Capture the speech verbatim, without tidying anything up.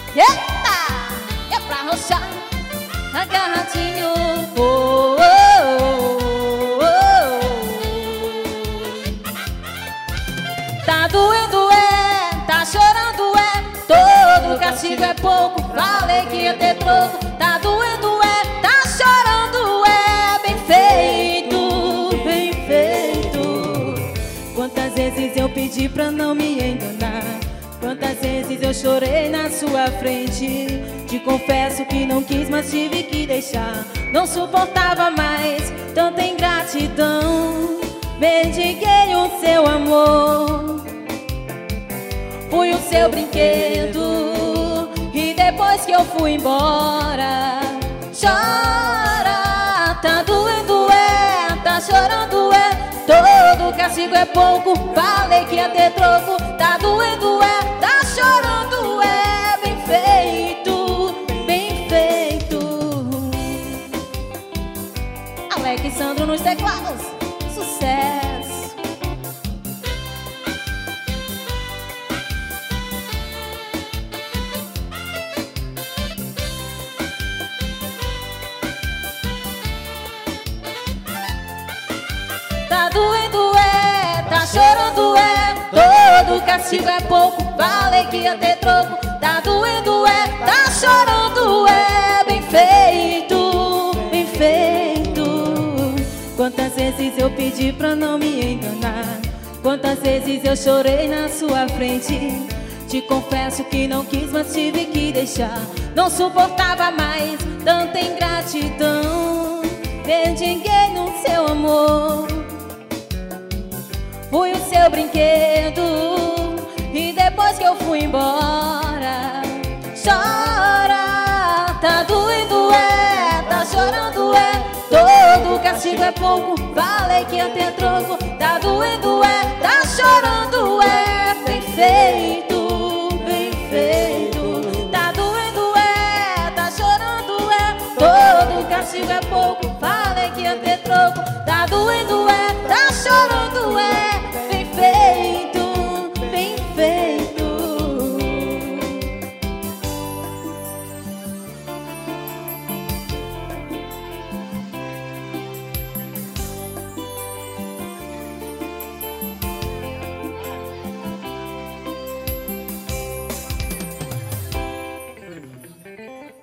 Eita! É pra roxar agarradinho. Oh, oh, oh, oh. Tá doendo, é, tá chorando, é. Todo castigo é pouco, falei que ia ter troco. Tá doendo, é, tá chorando, é. Bem feito, bem feito. Quantas vezes eu pedi pra não me enganar, quantas vezes eu chorei na sua frente. Te confesso que não quis, mas tive que deixar. Não suportava mais tanta ingratidão. Mendiguei o seu amor, fui o seu brinquedo. E depois que eu fui embora, chora. Tá doendo, é, tá chorando, é. Todo castigo é pouco, falei que ia ter troco. Tá doendo, é, tá chorando, é. Bem feito, bem feito. Alexandro nos teclados, sucesso. Tá doendo, é, tá chorando, é. Todo castigo é pouco, falei que ia ter troco. Tá doendo, é, tá chorando, é. Bem feito, bem feito. Quantas vezes eu pedi pra não me enganar, quantas vezes eu chorei na sua frente. Te confesso que não quis, mas tive que deixar. Não suportava mais tanta ingratidão. Mendiguei no seu amor, fui o seu brinquedo. E depois que eu fui embora, chora. Tá doendo, é, tá chorando, é. Todo castigo é pouco, falei que ia ter troco. Tá doendo, é, tá chorando, é. Bem feito, bem feito. Tá doendo, é, tá chorando, é. Todo castigo é pouco, falei que ia ter troco. Tá doendo,